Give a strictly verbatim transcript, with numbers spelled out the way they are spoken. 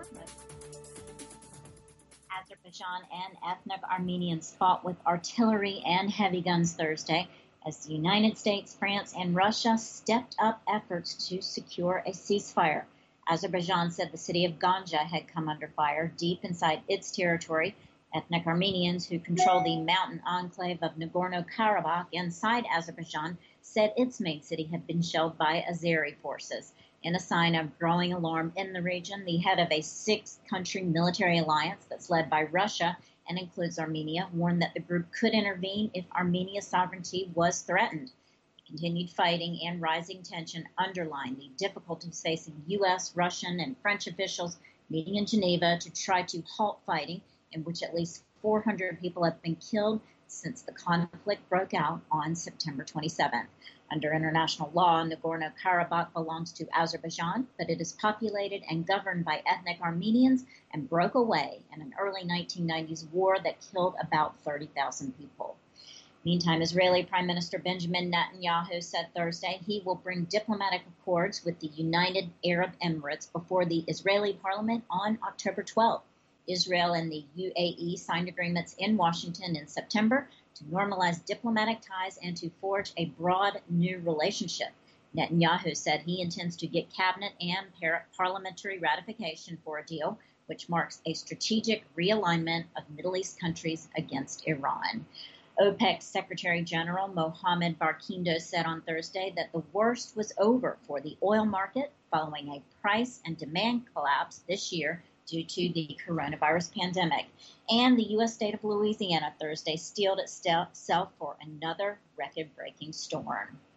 Azerbaijan and ethnic Armenians fought with artillery and heavy guns Thursday as the United States, France, and Russia stepped up efforts to secure a ceasefire. Azerbaijan said the city of Ganja had come under fire deep inside its territory. Ethnic Armenians who control the mountain enclave of Nagorno-Karabakh inside Azerbaijan said its main city had been shelled by Azeri forces. In a sign of growing alarm in the region, the head of a six-country military alliance that's led by Russia and includes Armenia warned that the group could intervene if Armenia's sovereignty was threatened. Continued fighting and rising tension underline the difficulties facing U S, Russian, and French officials meeting in Geneva to try to halt fighting, in which at least four hundred people have been killed since the conflict broke out on September twenty-seventh. Under international law, Nagorno-Karabakh belongs to Azerbaijan, but it is populated and governed by ethnic Armenians and broke away in an early nineteen nineties war that killed about thirty thousand people. Meantime, Israeli Prime Minister Benjamin Netanyahu said Thursday he will bring diplomatic accords with the United Arab Emirates before the Israeli parliament on October twelfth. Israel and the U A E signed agreements in Washington in September to normalize diplomatic ties and to forge a broad new relationship. Netanyahu said he intends to get cabinet and par- parliamentary ratification for a deal, which marks a strategic realignment of Middle East countries against Iran. OPEC's Secretary General Mohammed Barkindo said on Thursday that the worst was over for the oil market following a price and demand collapse this year due to the coronavirus pandemic. And the U S state of Louisiana Thursday steeled itself for another record-breaking storm.